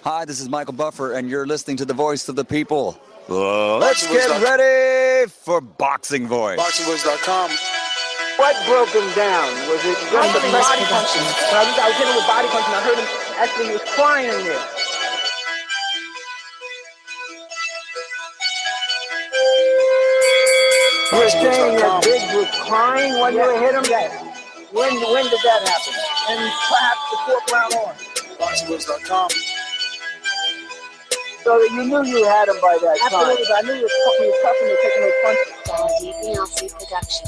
Hi, this is Michael Buffer, and you're listening to the voice of the people. Let's get ready for Boxing Voice. BoxingVoice.com. What broke him down? Was it just the body punching? I was hitting with body punching. I heard him actually, he was crying in there. You're saying that Biggs was crying when you hit him? Yes. When did that happen? And perhaps the fourth round on. BoxingVoice.com. So you knew you had him by that time. Absolutely, but I knew he was tough and taking those punches. DiBiase Productions.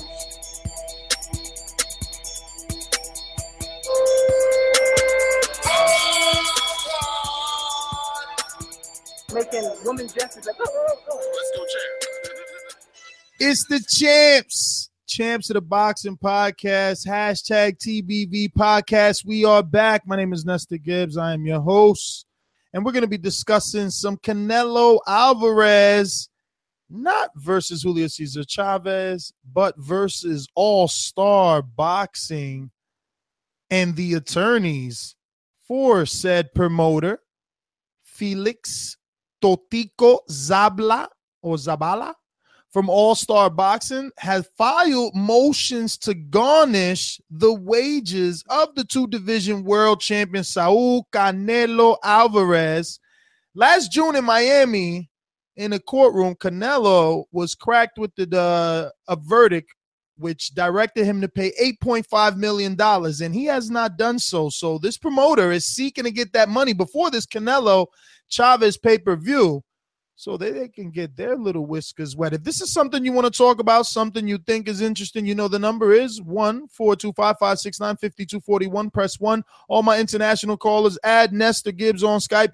Making women gestures like, oh. Let's go, champ. It's the champs of the boxing podcast, hashtag TBV podcast. We are back. My name is Nestor Gibbs. I am your host, and we're going to be discussing some Canelo Alvarez, not versus Julio Cesar Chavez, but versus All-Star Boxing and the attorneys for said promoter, Felix Totico Zabala from All-Star Boxing, has filed motions to garnish the wages of the two-division world champion Saul Canelo Alvarez. Last June in Miami, in a courtroom, Canelo was cracked with a verdict which directed him to pay $8.5 million, and he has not done so. So this promoter is seeking to get that money before this Canelo Chavez pay-per-view, so they can get their little whiskers wet. If this is something you want to talk about, something you think is interesting, you know the number is 1-425-569-5241. Press 1. All my international callers, add Nestor Gibbs on Skype,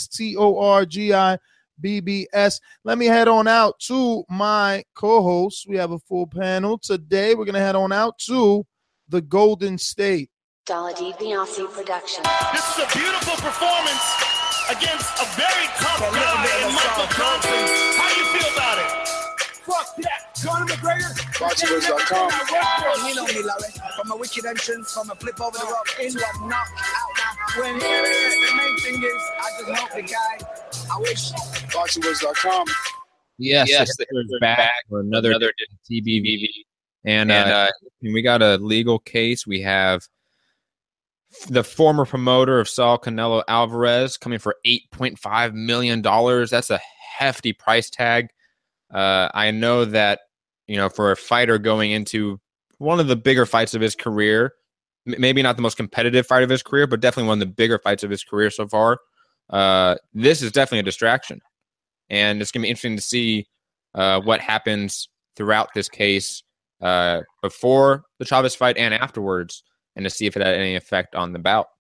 NESTORGIBBS. Let me head on out to my co-hosts. We have a full panel today. We're going to head on out to the Golden State. DiBiase Productions. This is a beautiful performance against a very tough guy in Michael Johnson. How do you feel about it? Fuck that. Conor McGregor. BoxingVoice.com. You know me, Larry. From a wicked entrance, from a flip over the rope into a knockout. When the main thing is, I just help the guy. I wish. BoxingVoice.com. Yes, we're back for another TBV. And we got a legal case. We have the former promoter of Saul Canelo Alvarez coming for $8.5 million. That's a hefty price tag. I know that, for a fighter going into one of the bigger fights of his career, maybe not the most competitive fight of his career, but definitely one of the bigger fights of his career so far, this is definitely a distraction. And it's going to be interesting to see what happens throughout this case before the Chavez fight and afterwards, and to see if it had any effect on the bout.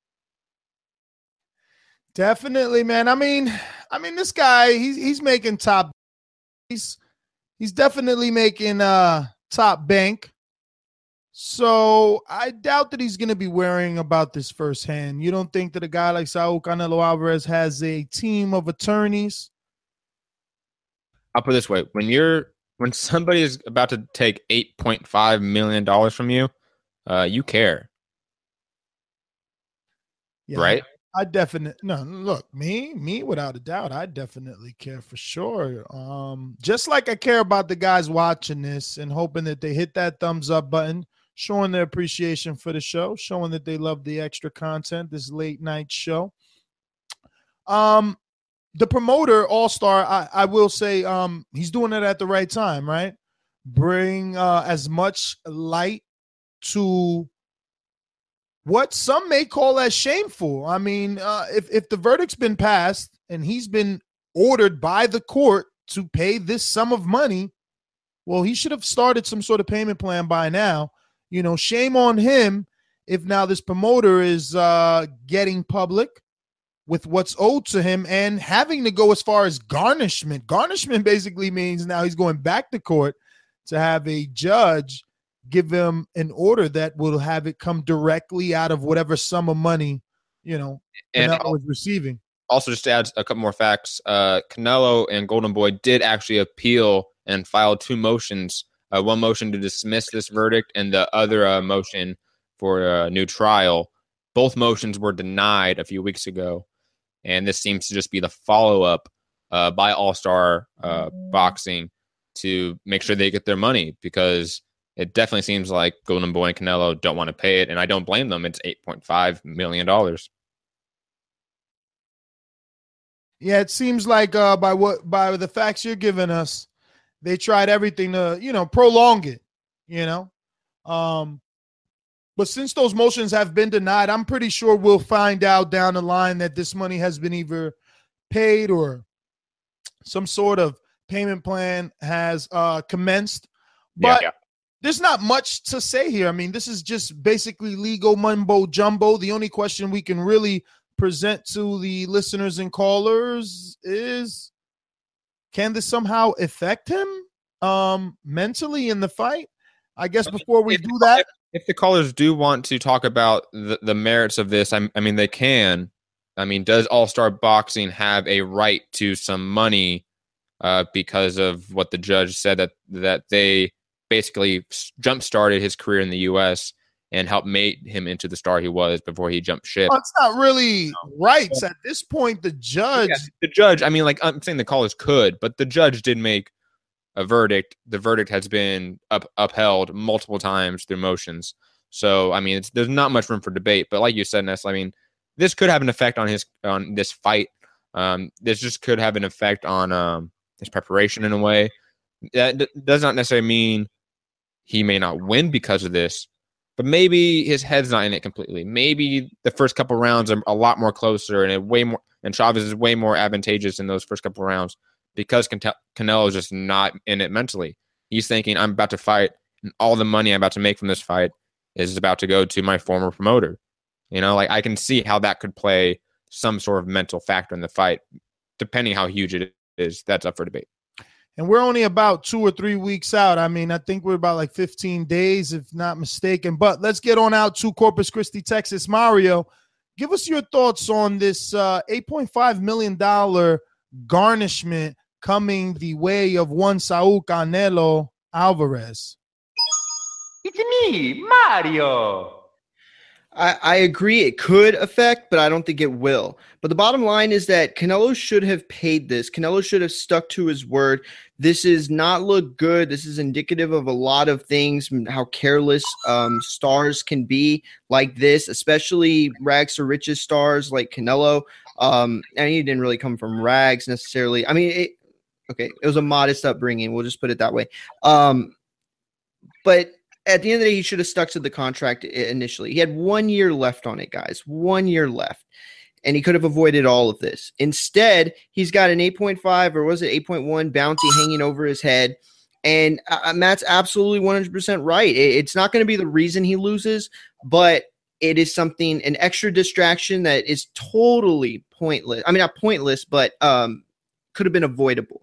Definitely, man. I mean, this guy, he's making top. He's definitely making top bank. So I doubt that he's going to be worrying about this firsthand. You don't think that a guy like Saul Canelo Alvarez has a team of attorneys? I'll put it this way: when somebody is about to take $8.5 million from you, you care, right? I definitely look, me without a doubt, I definitely care for sure. Just like I care about the guys watching this and hoping that they hit that thumbs up button, showing their appreciation for the show, showing that they love the extra content, this late night show. The promoter, All-Star, I will say, he's doing it at the right time, right? Bring as much light to what some may call as shameful. I mean, if the verdict's been passed and he's been ordered by the court to pay this sum of money, well, he should have started some sort of payment plan by now. Shame on him if now this promoter is getting public with what's owed to him and having to go as far as garnishment. Garnishment basically means now he's going back to court to have a judge give him an order that will have it come directly out of whatever sum of money, and Canelo was receiving. Also, just to add a couple more facts, Canelo and Golden Boy did actually appeal and filed two motions, one motion to dismiss this verdict and the other motion for a new trial. Both motions were denied a few weeks ago. And this seems to just be the follow-up by All-Star Boxing to make sure they get their money, because it definitely seems like Golden Boy and Canelo don't want to pay it, and I don't blame them. It's $8.5 million. Yeah, it seems like by the facts you're giving us, they tried everything to, prolong it, But since those motions have been denied, I'm pretty sure we'll find out down the line that this money has been either paid or some sort of payment plan has commenced. But there's not much to say here. I mean, this is just basically legal mumbo jumbo. The only question we can really present to the listeners and callers is, can this somehow affect him mentally in the fight? I guess before we do that, if the callers do want to talk about the merits of this, I mean, they can. I mean, does All-Star Boxing have a right to some money because of what the judge said, that they basically jump-started his career in the U.S. and helped make him into the star he was before he jumped ship? Well, it's not really rights at this point. The judge, I mean, like, I'm saying the callers could, but the judge did make a verdict. The verdict has been upheld multiple times through motions. So, I mean, there's not much room for debate. But like you said, Ness, I mean, this could have an effect on this fight. This just could have an effect on his preparation in a way. That does not necessarily mean he may not win because of this, but maybe his head's not in it completely. Maybe the first couple rounds are a lot more closer, and Chavez is way more advantageous in those first couple rounds, because Canelo is just not in it mentally. He's thinking, I'm about to fight, and all the money I'm about to make from this fight is about to go to my former promoter. Like, I can see how that could play some sort of mental factor in the fight, depending how huge it is. That's up for debate. And we're only about 2 or 3 weeks out. I mean, I think we're about like 15 days, if not mistaken. But let's get on out to Corpus Christi, Texas. Mario, give us your thoughts on this $8.5 million garnishment coming the way of one Saul Canelo Alvarez. It's me, Mario. I agree it could affect, but I don't think it will. But the bottom line is that Canelo should have paid this. Canelo should have stuck to his word. This is not look good. This is indicative of a lot of things, how careless stars can be like this, especially rags to riches stars like Canelo. And he didn't really come from rags necessarily. I mean, it was a modest upbringing. We'll just put it that way. But at the end of the day, he should have stuck to the contract initially. He had 1 year left on it, guys. 1 year left. And he could have avoided all of this. Instead, he's got an 8.5 or was it 8.1 bounty hanging over his head. And Matt's absolutely 100% right. It's not going to be the reason he loses, but it is something, an extra distraction that is totally pointless. I mean, not pointless, but could have been avoidable.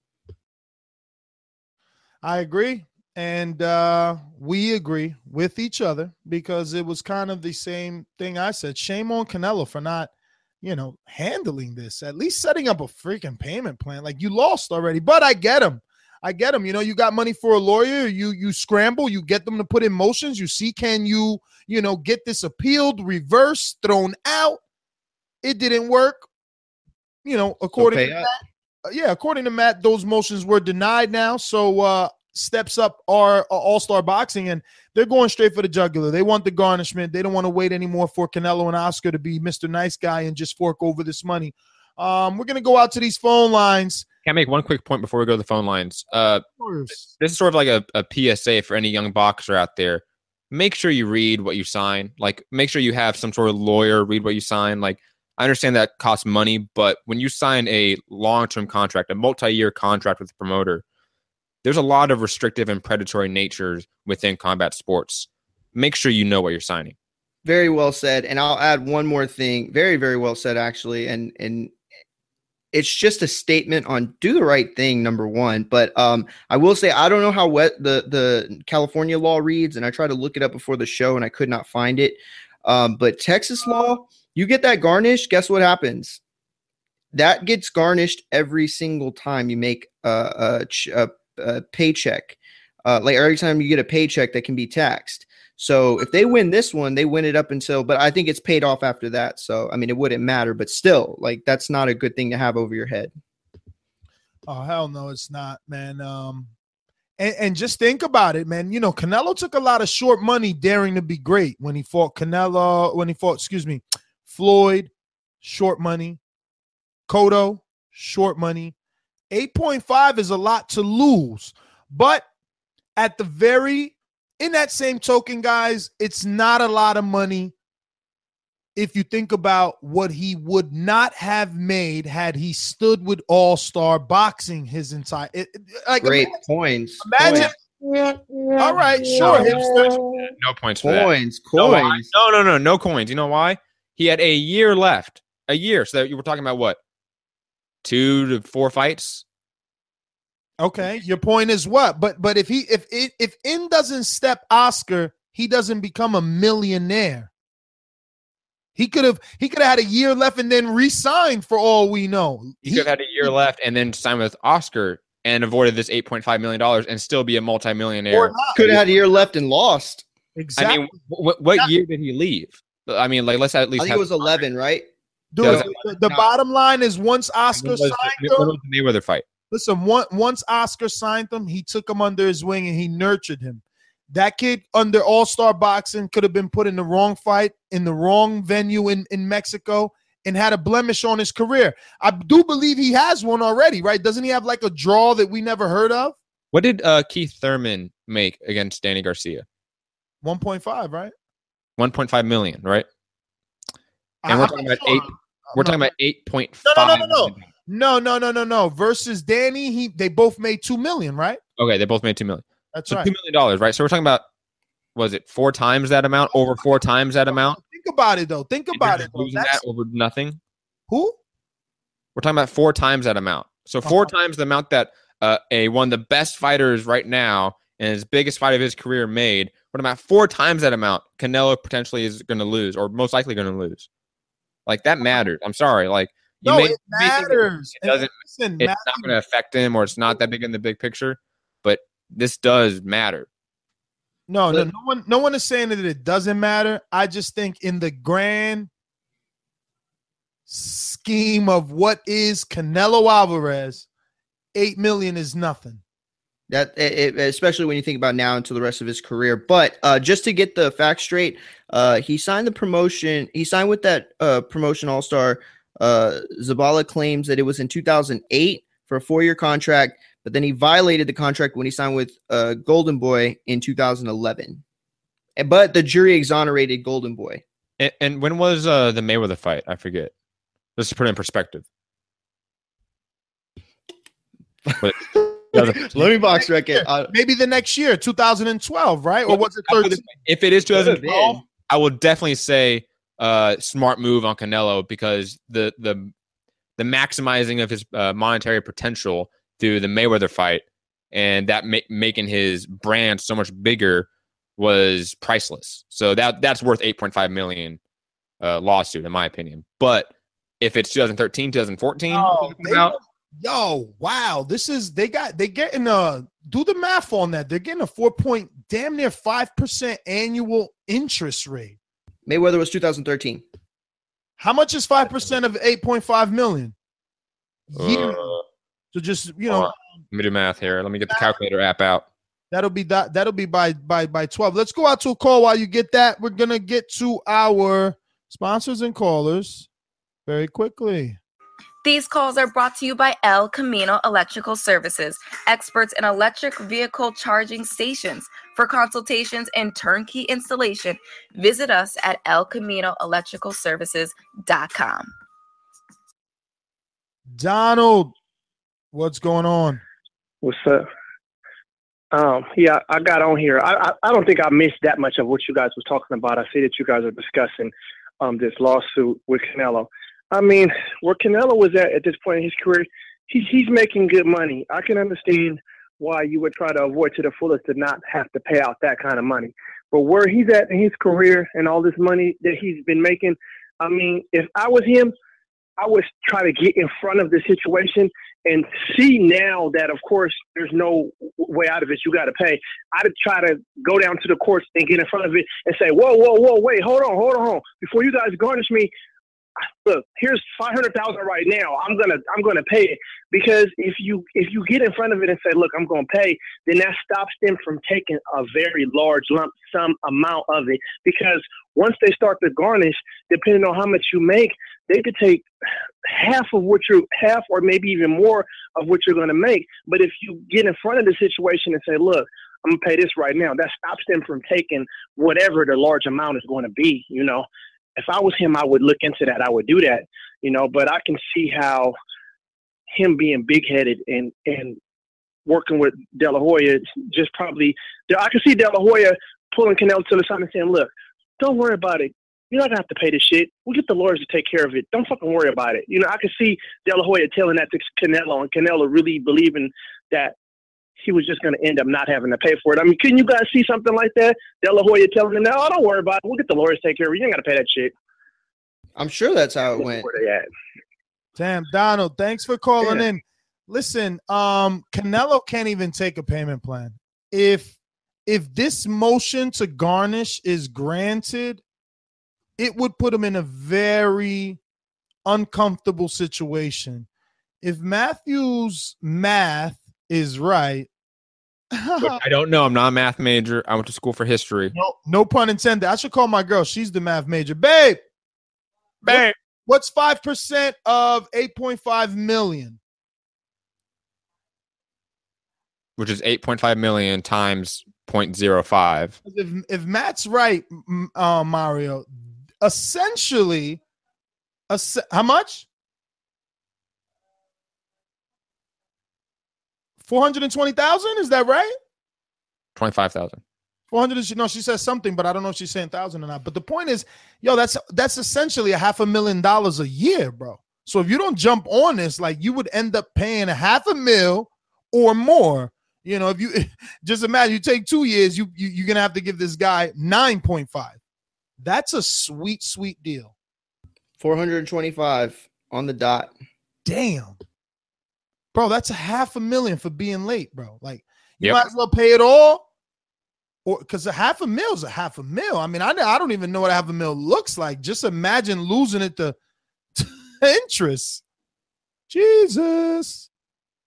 I agree. And we agree with each other, because it was kind of the same thing I said. Shame on Canelo for not, handling this, at least setting up a freaking payment plan. Like, you lost already, but I get him. You got money for a lawyer. You scramble, you get them to put in motions. You see, can you, get this appealed, reversed, thrown out? It didn't work. According to Matt, those motions were denied now. So, steps up are All-Star Boxing, and they're going straight for the jugular. They want the garnishment. They don't want to wait anymore for Canelo and Oscar to be Mr. Nice Guy and just fork over this money. We're going to go out to these phone lines. Can I make one quick point before we go to the phone lines? This is sort of like a PSA for any young boxer out there. Make sure you read what you sign. Like, make sure you have some sort of lawyer read what you sign. Like, I understand that costs money, but when you sign a long-term contract, a multi-year contract with the promoter, there's a lot of restrictive and predatory natures within combat sports. Make sure you know what you're signing. Very well said. And I'll add one more thing. Very, very well said, actually. And it's just a statement on do the right thing, number one. But I will say, I don't know how the California law reads, and I tried to look it up before the show, and I could not find it. But Texas law, you get that garnished, guess what happens? That gets garnished every single time you make a paycheck, like every time you get a paycheck that can be taxed. So if they win this one, they win it up until, but I think it's paid off after that. So, I mean, it wouldn't matter, but still, like, that's not a good thing to have over your head. Oh, hell no, it's not, man. And just think about it, man. You know, Canelo took a lot of short money daring to be great when he fought Floyd, short money. Cotto, short money. 8.5 is a lot to lose. But in that same token, guys, it's not a lot of money if you think about what he would not have made had he stood with All-Star Boxing his entire great points. Imagine. All right, sure. No points for coins. That. No coins. You know why? He had a year left. A year. So you were talking about what? 2 to 4 fights? Okay, your point is what? But if In doesn't step Oscar, he doesn't become a millionaire. He could have had a year left and then re-signed for all we know. He could have had a year left and then sign with Oscar and avoided this $8.5 million and still be a multimillionaire. Could have had a year left and lost. Exactly. I mean, what year did he leave? I mean, like, let's at least. I think it was 11, right? Dude, the bottom line is once Oscar signed him. When was the Mayweather fight? Listen, once Oscar signed him, he took him under his wing and he nurtured him. That kid under All-Star Boxing could have been put in the wrong fight, in the wrong venue in Mexico, and had a blemish on his career. I do believe he has one already, right? Doesn't he have like a draw that we never heard of? What did Keith Thurman make against Danny Garcia? 1.5, right? 1.5 million, right? And we're talking about We're talking about 8.5. No. Versus Danny, they both made $2 million, right? Okay, they both made $2 million. That's so right. $2 million, right? So we're talking about, was it 4 times that amount? Over 4 times that amount? Think about it, though. Losing that over nothing? Who? We're talking about 4 times that amount. So 4 times the amount that one of the best fighters right now and his biggest fight of his career made. What about 4 times that amount Canelo potentially is going to lose, or most likely going to lose? Like, that matters. I'm sorry. Like, it matters. It doesn't. It's not going to affect him, or it's not that big in the big picture. But this does matter. No one is saying that it doesn't matter. I just think in the grand scheme of what is Canelo Alvarez, $8 million is nothing. That especially when you think about now until the rest of his career. But just to get the facts straight, he signed the promotion. He signed with that promotion All-Star. Zabala claims that it was in 2008 for a 4-year contract, but then he violated the contract when he signed with Golden Boy in 2011. But the jury exonerated Golden Boy. And when was the Mayweather fight? I forget. Just to put it in perspective. But, let me box record. Maybe the next year, 2012, right? Or was it 13? If it is 2012, I will definitely say smart move on Canelo, because the maximizing of his monetary potential through the Mayweather fight and that making his brand so much bigger was priceless. So that's worth $8.5 million lawsuit, in my opinion. But if it's 2013, 2014, wow, they're getting do the math on that. They're getting a damn near 5% annual interest rate. Mayweather was 2013. How much is 5% of 8.5 million? So just let me do math here. Let me get the calculator app out. That'll be by 12. Let's go out to a call while you get that. We're gonna get to our sponsors and callers very quickly. These calls are brought to you by El Camino Electrical Services, experts in electric vehicle charging stations. For consultations and turnkey installation, visit us at elcaminoelectricalservices.com. Donald, what's going on? What's up? Yeah, I got on here. I don't think I missed that much of what you guys were talking about. I see that you guys are discussing this lawsuit with Canelo. I mean, where Canelo was at this point in his career, he's making good money. I can understand why you would try to avoid to the fullest to not have to pay out that kind of money. But where he's at in his career and all this money that he's been making, I mean, if I was him, I would try to get in front of the situation and see now that, of course, there's no way out of it. You got to pay. I'd try to go down to the courts and get in front of it and say, whoa, wait, hold on. Before you guys garnish me, look, here's $500,000 right now. I'm gonna pay it, because if you get in front of it and say, look, I'm gonna pay, then that stops them from taking a very large lump sum amount of it. Because once they start to garnish, depending on how much you make, they could take half or maybe even more of what you're gonna make. But if you get in front of the situation and say, look, I'm gonna pay this right now, that stops them from taking whatever the large amount is going to be, you know. If I was him, I would look into that. I would do that, you know, but I can see how him being big-headed and working with De La Hoya, just probably – I can see De La Hoya pulling Canelo to the side and saying, look, don't worry about it. You're not going to have to pay this shit. We'll get the lawyers to take care of it. Don't fucking worry about it. You know, I can see De La Hoya telling that to Canelo, and Canelo really believing that he was just going to end up not having to pay for it. I mean, can you guys see something like that? De La Hoya telling him, no, don't worry about it. We'll get the lawyers to take care of it. You ain't got to pay that shit. I'm sure that's how it went. Where they at? Damn, Donald, thanks for calling in. Listen, Canelo can't even take a payment plan. If this motion to garnish is granted, it would put him in a very uncomfortable situation. If Matthew's math is right, I don't know. I'm not a math major. I went to school for history. No pun intended. I should call my girl. She's the math major. Babe. What's 5% of 8.5 million? Which is 8.5 million times 0.05. If Matt's right, Mario, essentially, how much? 420,000? Is that right? 25,000. 400. No, she says something, but I don't know if she's saying 1,000 or not. But the point is, that's essentially $500,000 a year, bro. So if you don't jump on this, like, you would end up paying $500,000 or more. You know, if you just imagine you take 2 years, you're gonna have to give this guy 9.5. That's a sweet deal. 425 on the dot. Damn. Bro, that's $500,000 for being late, bro. Like, you might as well pay it all, or because $500,000 is $500,000. I mean, I don't even know what $500,000 looks like. Just imagine losing it to interest. Jesus.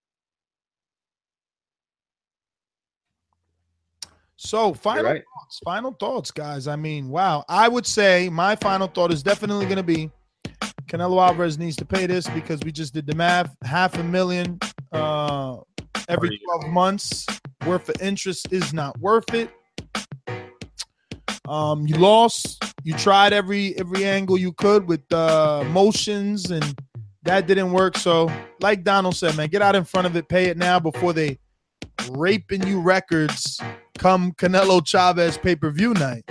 So final thoughts, guys. I mean, wow. I would say my final thought is definitely going to be Canelo Alvarez needs to pay this, because we just did the math. $500,000 every 12 months worth of interest is not worth it. You lost. You tried every angle you could with motions, and that didn't work. So, like Donald said, man, get out in front of it. Pay it now before they raping you records come Canelo Chavez pay-per-view night.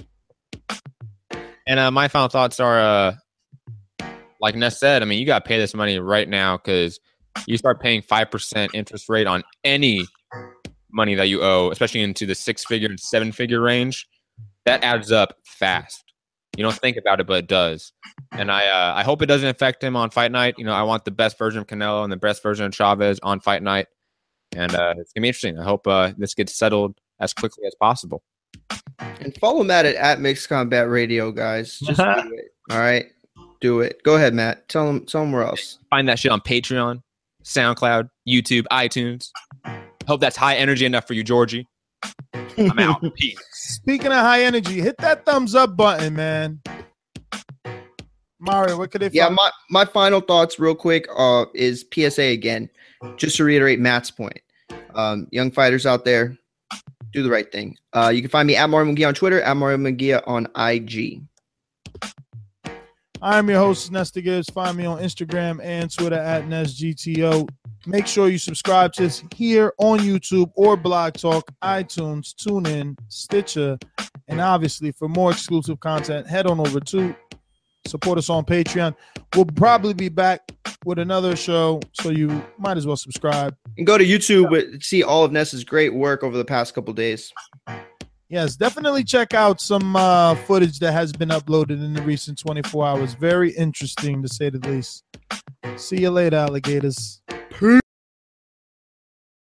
And my final thoughts are, like Ness said, I mean, you got to pay this money right now, because you start paying 5% interest rate on any money that you owe, especially into the 6-figure and 7-figure range. That adds up fast. You don't think about it, but it does. And I hope it doesn't affect him on fight night. You know, I want the best version of Canelo and the best version of Chavez on fight night. And it's going to be interesting. I hope this gets settled as quickly as possible. And follow Matt at Mixed Combat Radio, guys. Just do it. All right? Do it. Go ahead, Matt. Tell them where else. Find that shit on Patreon, SoundCloud, YouTube, iTunes. Hope that's high energy enough for you, Georgie. I'm out. Peace. Speaking of high energy, hit that thumbs up button, man. Mario, what could they find? Yeah, my final thoughts real quick is PSA again. Just to reiterate Matt's point. Young fighters out there, do the right thing. You can find me at Mario Munguia on Twitter, at Mario Munguia on IG. I'm your host, Nesta Gibbs. Find me on Instagram and Twitter at NestGTO. Make sure you subscribe to us here on YouTube or Blog Talk, iTunes, TuneIn, Stitcher, and obviously for more exclusive content, head on over to support us on Patreon. We'll probably be back with another show, so you might as well subscribe. And go to YouTube to see all of Nessa's great work over the past couple days. Yes, definitely check out some footage that has been uploaded in the recent 24 hours. Very interesting, to say the least. See you later, alligators.